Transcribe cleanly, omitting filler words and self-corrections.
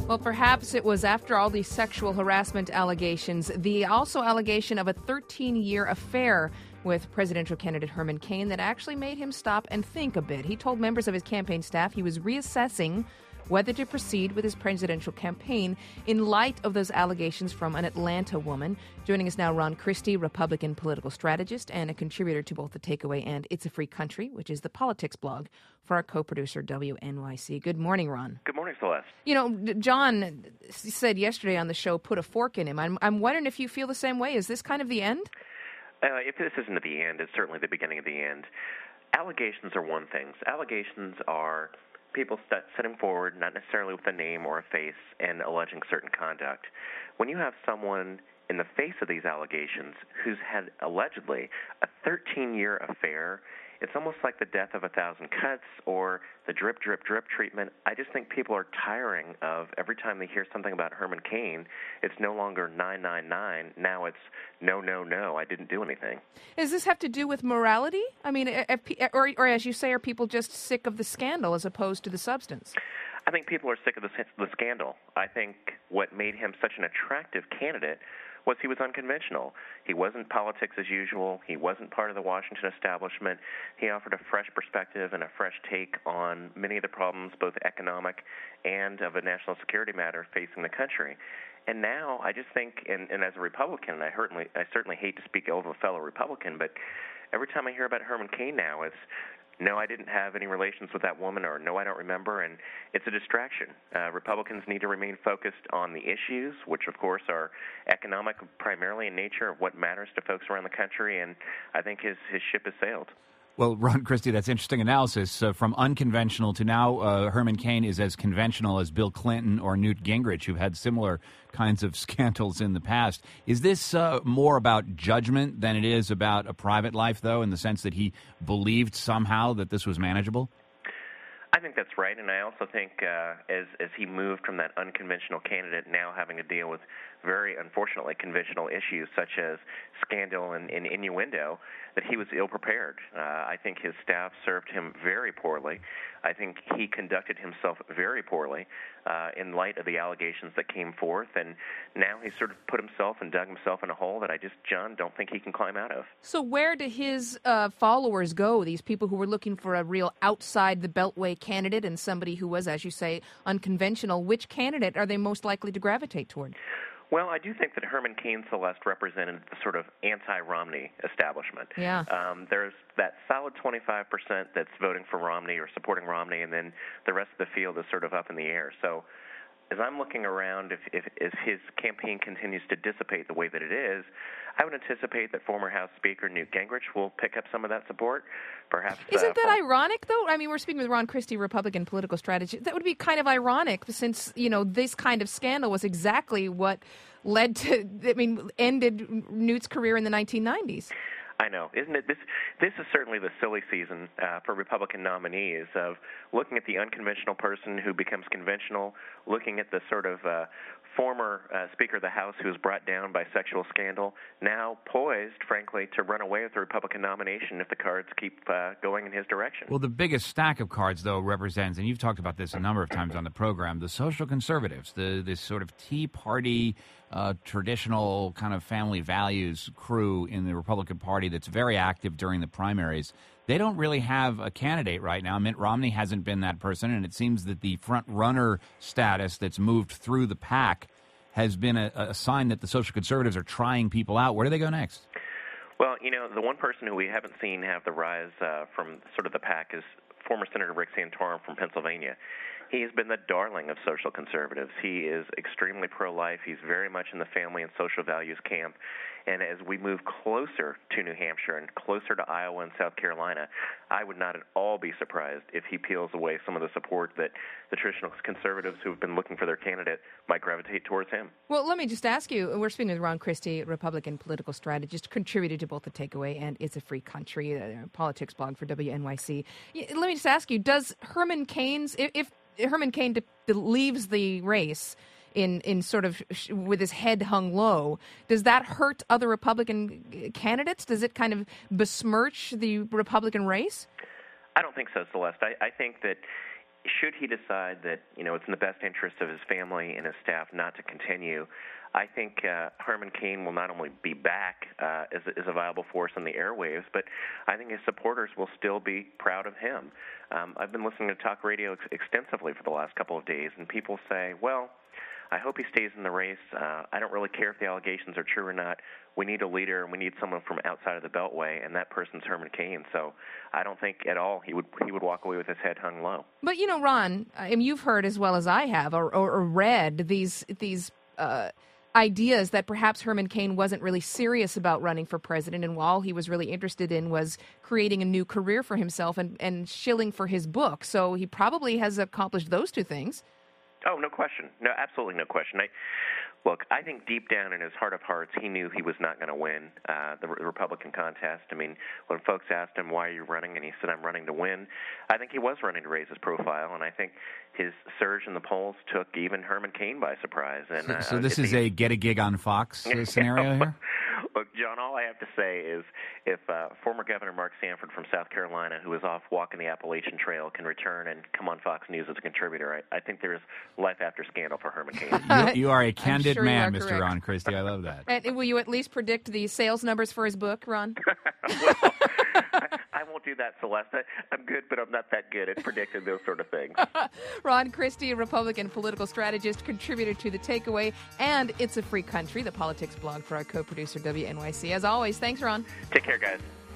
Well, perhaps it was after all these sexual harassment allegations, the also allegation of a 13-year affair with presidential candidate Herman Cain that actually made him stop and think a bit. He told members of his campaign staff he was reassessing whether to proceed with his presidential campaign in light of those allegations from an Atlanta woman. Joining us now, Ron Christie, Republican political strategist and a contributor to both The Takeaway and It's a Free Country, which is the politics blog for our co-producer, WNYC. Good morning, Ron. Good morning, Celeste. You know, John said yesterday on the show, put a fork in him. I'm wondering if you feel the same way. Is this kind of the end? If this isn't the end, it's certainly the beginning of the end. Allegations are one thing. Allegations are people setting forward, not necessarily with a name or a face, and alleging certain conduct. When you have someone in the face of these allegations who's had allegedly a 13-year affair, it's almost like the death of 1,000 cuts or the drip, drip, drip treatment. I just think people are tiring of every time they hear something about Herman Cain, it's no longer 999. Now it's no, no, no, I didn't do anything. Does this have to do with morality? I mean, or as you say, are people just sick of the scandal as opposed to the substance? I think people are sick of the scandal. I think what made him such an attractive candidate was he was unconventional. He wasn't politics as usual. He wasn't part of the Washington establishment. He offered a fresh perspective and a fresh take on many of the problems, both economic and of a national security matter facing the country. And now I just think, and as a Republican, I certainly hate to speak ill of a fellow Republican, but every time I hear about Herman Cain now, it's no, I didn't have any relations with that woman, or no, I don't remember, and it's a distraction. Republicans need to remain focused on the issues, which, of course, are economic primarily in nature, of what matters to folks around the country, and I think his ship has sailed. Well, Ron Christie, that's interesting analysis. From unconventional to now, Herman Cain is as conventional as Bill Clinton or Newt Gingrich, who've had similar kinds of scandals in the past. Is this more about judgment than it is about a private life, though, in the sense that he believed somehow that this was manageable? I think that's right, and I also think as he moved from that unconventional candidate now having to deal with very unfortunately conventional issues such as scandal and innuendo, that he was ill-prepared. I think his staff served him very poorly. I think he conducted himself very poorly in light of the allegations that came forth, and now he's sort of put himself and dug himself in a hole that I just, John, don't think he can climb out of. So where do his followers go, these people who were looking for a real outside-the-beltway candidate and somebody who was, as you say, unconventional? Which candidate are they most likely to gravitate toward? Well, I do think that Herman Cain, Celeste, represented the sort of anti-Romney establishment. Yeah. There's that solid 25% that's voting for Romney or supporting Romney, and then the rest of the field is sort of up in the air. So as I'm looking around, if his campaign continues to dissipate the way that it is, I would anticipate that former House Speaker Newt Gingrich will pick up some of that support. Perhaps. Isn't that ironic, though? I mean, we're speaking with Ron Christie, Republican political strategist. That would be kind of ironic, since this kind of scandal was exactly what led to, ended Newt's career in the 1990s. I know, isn't it? This is certainly the silly season for Republican nominees of looking at the unconventional person who becomes conventional, looking at the sort of former Speaker of the House who was brought down by sexual scandal, now poised, frankly, to run away with the Republican nomination if the cards keep going in his direction. Well, the biggest stack of cards, though, represents, and you've talked about this a number of times on the program, the social conservatives, this sort of Tea Party, traditional kind of family values crew in the Republican Party that's very active during the primaries. They don't really have a candidate right now. Mitt Romney hasn't been that person, and it seems that the front-runner status that's moved through the pack has been a sign that the social conservatives are trying people out. Where do they go next? Well, the one person who we haven't seen have the rise from sort of the pack is former Senator Rick Santorum from Pennsylvania. He has been the darling of social conservatives. He is extremely pro-life. He's very much in the family and social values camp. And as we move closer to New Hampshire and closer to Iowa and South Carolina, I would not at all be surprised if he peels away some of the support that the traditional conservatives who have been looking for their candidate might gravitate towards him. Well, let me just ask you, we're speaking with Ron Christie, Republican political strategist, contributed to both The Takeaway and It's a Free Country, a politics blog for WNYC. Let me just ask you, does Herman Cain's, if Herman Cain leaves the race in sort of with his head hung low, does that hurt other Republican candidates? Does it kind of besmirch the Republican race? I don't think so, Celeste. I think that should he decide that, it's in the best interest of his family and his staff not to continue, I think Herman Cain will not only be back as a viable force on the airwaves, but I think his supporters will still be proud of him. I've been listening to talk radio extensively for the last couple of days, and people say, well, I hope he stays in the race. I don't really care if the allegations are true or not. We need a leader, and we need someone from outside of the Beltway, and that person's Herman Cain. So I don't think at all he would walk away with his head hung low. But, Ron, you've heard as well as I have or read these ideas that perhaps Herman Cain wasn't really serious about running for president, and all he was really interested in was creating a new career for himself and shilling for his book. So he probably has accomplished those two things. Oh, no question. No, absolutely no question. I think deep down in his heart of hearts, he knew he was not going to win the Republican contest. I mean, when folks asked him, why are you running? And he said, I'm running to win. I think he was running to raise his profile, and I think his surge in the polls took even Herman Cain by surprise. And so this is a get a gig on Fox scenario here? Look, John, all I have to say is if former Governor Mark Sanford from South Carolina, who is off walking the Appalachian Trail, can return and come on Fox News as a contributor, I think there's life after scandal for Herman Cain. You are a candid man, Mr. Correct. Ron Christie. I love that. And will you at least predict the sales numbers for his book, Ron? Well, I won't do that, Celeste. I'm good, but I'm not that good at predicting those sort of things. Ron Christie, a Republican political strategist, contributor to The Takeaway, and It's a Free Country, the politics blog for our co-producer, WNYC. As always, thanks, Ron. Take care, guys.